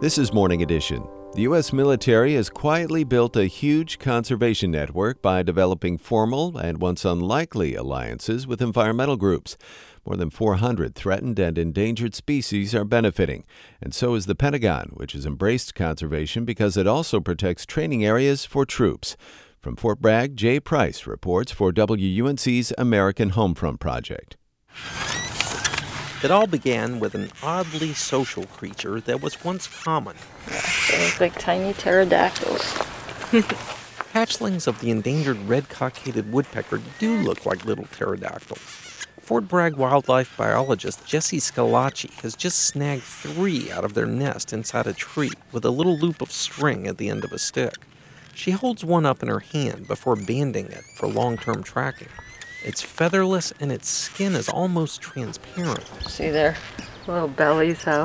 This is Morning Edition. The U.S. military has quietly built a huge conservation network by developing formal and once unlikely alliances with environmental groups. More than 400 threatened and endangered species are benefiting, and so is the Pentagon, which has embraced conservation because it also protects training areas for troops. From Fort Bragg, Jay Price reports for WUNC's American Homefront Project. It all began with an oddly social creature that was once common. They look like tiny pterodactyls. Hatchlings of the endangered red-cockaded woodpecker do look like little pterodactyls. Fort Bragg wildlife biologist Jessie Scalacci has just snagged 3 out of their nest inside a tree with a little loop of string at the end of a stick. She holds one up in her hand before banding it for long-term tracking. It's featherless and its skin is almost transparent. See their little bellies, how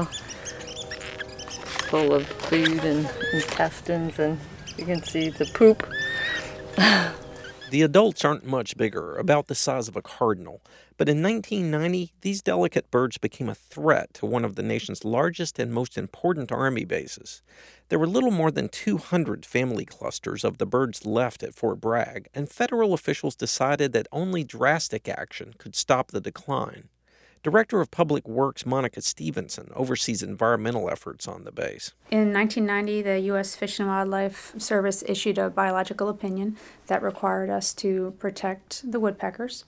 full of food and intestines, and you can see the poop. The adults aren't much bigger, about the size of a cardinal. But in 1990, these delicate birds became a threat to one of the nation's largest and most important Army bases. There were little more than 200 family clusters of the birds left at Fort Bragg, and federal officials decided that only drastic action could stop the decline. Director of Public Works Monica Stevenson oversees environmental efforts on the base. In 1990, the U.S. Fish and Wildlife Service issued a biological opinion that required us to protect the woodpeckers.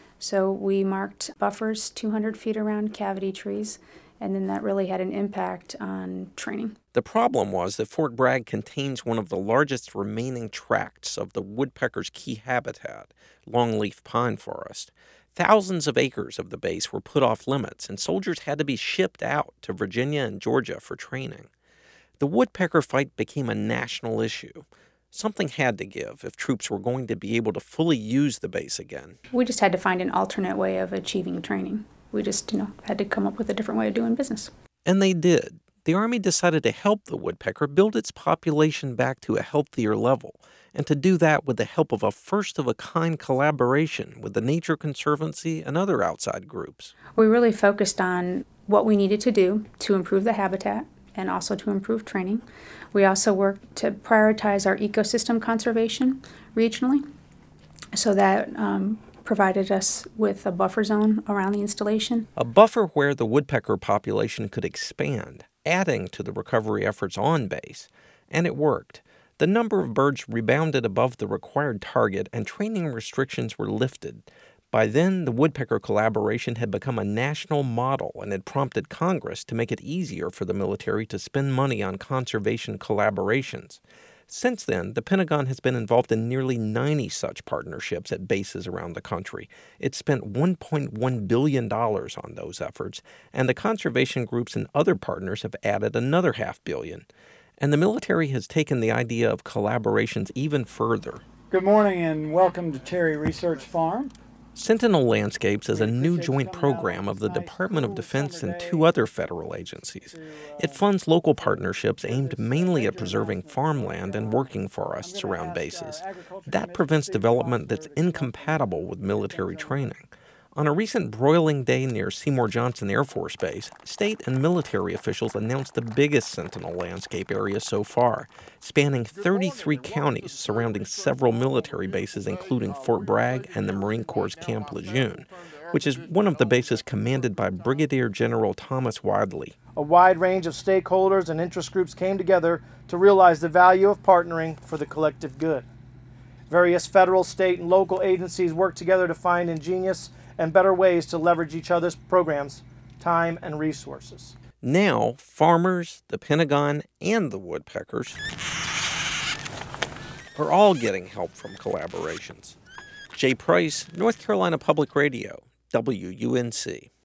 So we marked buffers 200 feet around cavity trees, and then that really had an impact on training. The problem was that Fort Bragg contains one of the largest remaining tracts of the woodpecker's key habitat, longleaf pine forest. Thousands of acres of the base were put off limits, and soldiers had to be shipped out to Virginia and Georgia for training. The woodpecker fight became a national issue. Something had to give if troops were going to be able to fully use the base again. We just had to find an alternate way of achieving training. We just, had to come up with a different way of doing business. And they did. The Army decided to help the woodpecker build its population back to a healthier level, and to do that with the help of a first-of-a-kind collaboration with the Nature Conservancy and other outside groups. We really focused on what we needed to do to improve the habitat and also to improve training. We also worked to prioritize our ecosystem conservation regionally, so that provided us with a buffer zone around the installation. A buffer where the woodpecker population could expand, adding to the recovery efforts on base. And it worked. The number of birds rebounded above the required target, and training restrictions were lifted. By then, the woodpecker collaboration had become a national model and had prompted Congress to make it easier for the military to spend money on conservation collaborations. Since then, the Pentagon has been involved in nearly 90 such partnerships at bases around the country. It spent $1.1 billion on those efforts, and the conservation groups and other partners have added another $500 million. And the military has taken the idea of collaborations even further. Good morning and welcome to Terry Research Farm. Sentinel Landscapes is a new joint program of the Department of Defense and 2 other federal agencies. It funds local partnerships aimed mainly at preserving farmland and working forests around bases. That prevents development that's incompatible with military training. On a recent broiling day near Seymour Johnson Air Force Base, state and military officials announced the biggest Sentinel landscape area so far, spanning 33 counties surrounding several military bases, including Fort Bragg and the Marine Corps' Camp Lejeune, which is one of the bases commanded by Brigadier General Thomas Wadley. A wide range of stakeholders and interest groups came together to realize the value of partnering for the collective good. Various federal, state, and local agencies worked together to find ingenious and better ways to leverage each other's programs, time, and resources. Now, farmers, the Pentagon, and the woodpeckers are all getting help from collaborations. Jay Price, North Carolina Public Radio, WUNC.